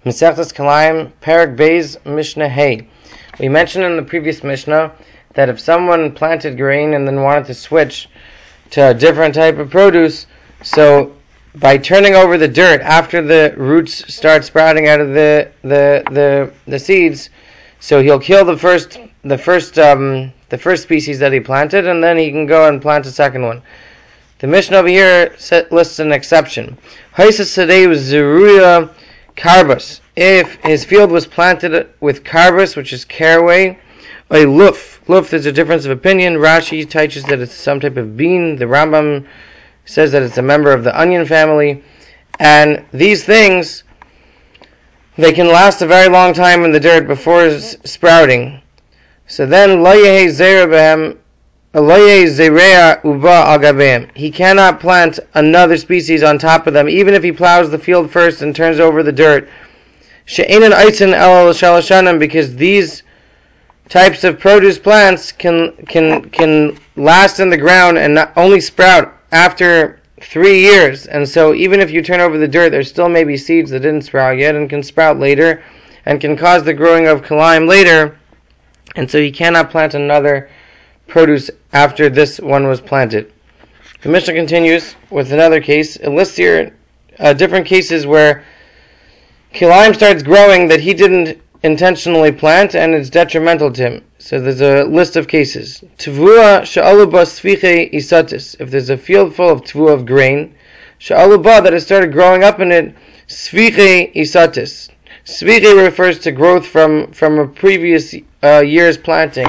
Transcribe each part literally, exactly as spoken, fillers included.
Masechtas Kalayim, Perek Beis, Mishnah Hey. We mentioned in the previous Mishnah that if someone planted grain and then wanted to switch to a different type of produce, so by turning over the dirt after the roots start sprouting out of the the the, the seeds, so he'll kill the first the first um, the first species that he planted, and then he can go and plant a second one. The Mishnah over here lists an exception. Haisa today was Zeruya Karbus. If his field was planted with Karbus, which is caraway, a luf. Luf, there's a difference of opinion. Rashi teaches that it's some type of bean. The Rambam says that it's a member of the onion family. And these things, they can last a very long time in the dirt before sprouting. So then, lo yehi zera behem, lo yehi zerea uba al gabeim. He cannot plant another species on top of them, even if he plows the field first and turns over the dirt. She'enan aitzin el shalashanim, because these types of produce plants can can can last in the ground and not only sprout after three years. And so even if you turn over the dirt, there still may be seeds that didn't sprout yet and can sprout later and can cause the growing of kalayim later. And so you cannot plant another produce after this one was planted. The Mishnah continues with another case. It lists here uh, different cases where kalayim starts growing that he didn't intentionally plant and it's detrimental to him. So there's a list of cases. Tvua sha'aluba sviche isatis. If there's a field full of tvua of grain, sha'aluba, that has started growing up in it, sviche isatis. Sviche refers to growth from, from a previous uh, year's planting.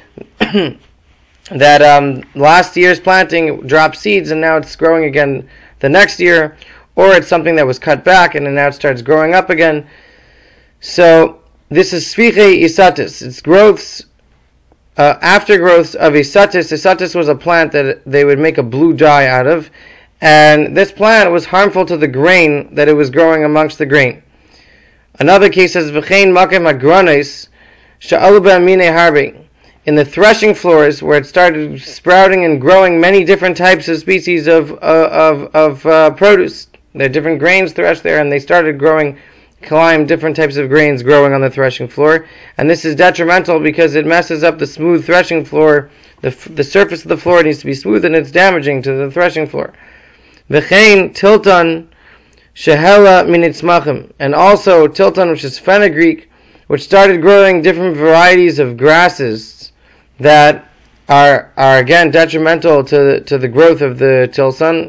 that um, last year's planting dropped seeds and now it's growing again the next year, or it's something that was cut back and then now it starts growing up again. So this is sviche isatis. It's growths, uh, after growths of isatis. Isatis was a plant that they would make a blue dye out of, and this plant was harmful to the grain that it was growing amongst the grain. Another case says v'chein makem hagranes sha'alu b'amine harbi. In the threshing floors, where it started sprouting and growing many different types of species of uh, of of uh, produce. There are different grains threshed there, and they started growing kalayim, different types of grains growing on the threshing floor. And this is detrimental because it messes up the smooth threshing floor. The the surface of the floor needs to be smooth, and it's damaging to the threshing floor. V'chein tilton shehela minitzmachim. And also tilton, which is fenugreek, which started growing different varieties of grasses that are are again detrimental to to the growth of the tilson.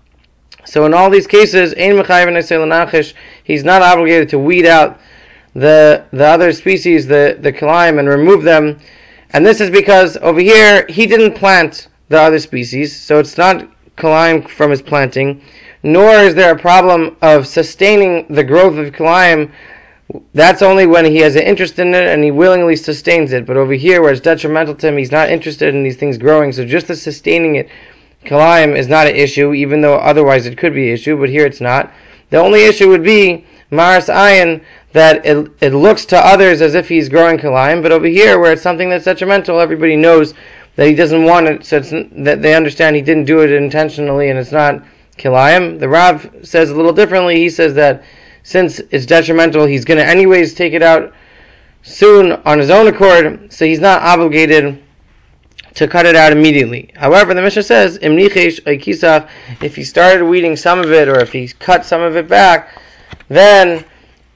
So in all these cases, ein mechayev nesei l'nachish, he's not obligated to weed out the the other species, the the kalayim, and remove them. And this is because over here he didn't plant the other species, so it's not kalayim from his planting. Nor is there a problem of sustaining the growth of kalayim. That's only when he has an interest in it and he willingly sustains it. But over here, where it's detrimental to him, he's not interested in these things growing. So just the sustaining it, kalayim, is not an issue, even though otherwise it could be an issue, but here it's not. The only issue would be maras ayin, that it, it looks to others as if he's growing kalayim, but over here, where it's something that's detrimental, everybody knows that he doesn't want it, so it's, that they understand he didn't do it intentionally and it's not kalayim. The Rav says a little differently. He says that since it's detrimental, he's going to anyways take it out soon on his own accord, so he's not obligated to cut it out immediately. However, the Mishnah says, Im nichesh oikisach, if he started weeding some of it, or if he cut some of it back, then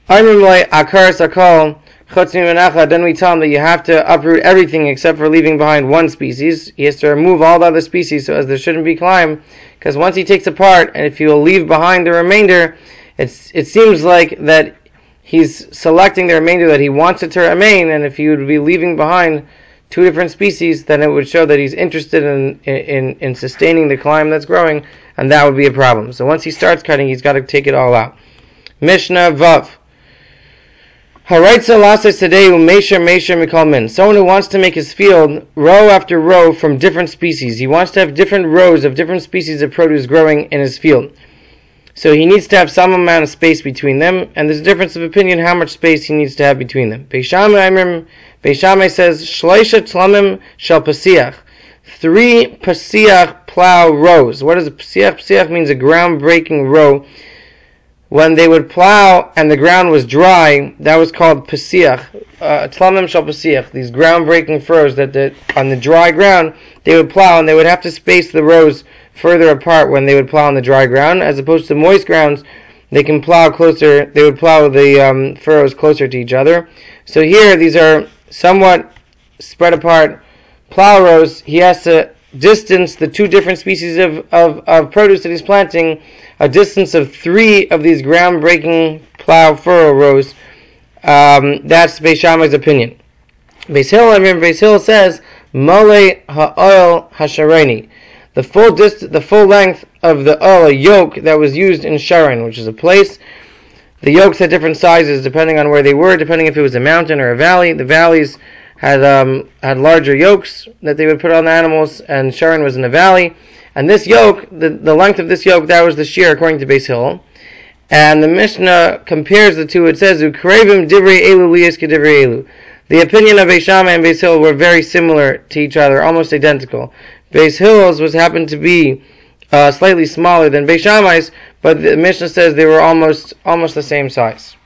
akar sakol chutz mimenacha, then we tell him that you have to uproot everything except for leaving behind one species. He has to remove all the other species so as there shouldn't be kalayim, because once he takes apart, and if he will leave behind the remainder, It's, it seems like that he's selecting the remainder that he wants it to remain, and if he would be leaving behind two different species, then it would show that he's interested in in, in sustaining the kalayim that's growing, and that would be a problem. So once he starts cutting, he's got to take it all out. Mishnah Vav. Haraitza lasa sedeu meisher meisher mikol min. Someone who wants to make his field row after row from different species. He wants to have different rows of different species of produce growing in his field. So he needs to have some amount of space between them, and there's a difference of opinion how much space he needs to have between them. Beis Shammai says, Shloisha tlamim shel pasiach. Three pasiach plow rows. What is a pasiach? Pasiach means a ground-breaking row. when they would plow and the ground was dry, that was called Pasiach. Tlamim shal Pasiach. These ground-breaking furrows that the, on the dry ground they would plow, and they would have to space the rows further apart when they would plow on the dry ground, as opposed to moist grounds. They can plow closer. They would plow the um, furrows closer to each other. So here, these are somewhat spread apart plow rows. He has to distance the two different species of, of, of produce that he's planting a distance of three of these ground-breaking plow furrow rows. Um, that's Beis Shammai's opinion. Beis Hillel, I remember Beis Hillel says, Mole ha'oil hashareni. The full dist- the full length of the oil, a yoke that was used in Sharon, which is a place. The yokes had different sizes depending on where they were, depending if it was a mountain or a valley. The valleys had um, had larger yokes that they would put on the animals, and Sharon was in a valley. And this yoke, the, the length of this yoke, that was the shear according to Beis Hillel. And the Mishnah compares the two. It says, "Ukrevim divrei elu liyis kedivrei elu." The opinion of Beis Shammai and Beis Hillel were very similar to each other, almost identical. Beis Hillel's was happened to be uh, slightly smaller than Beis Shammai's, but the Mishnah says they were almost almost the same size.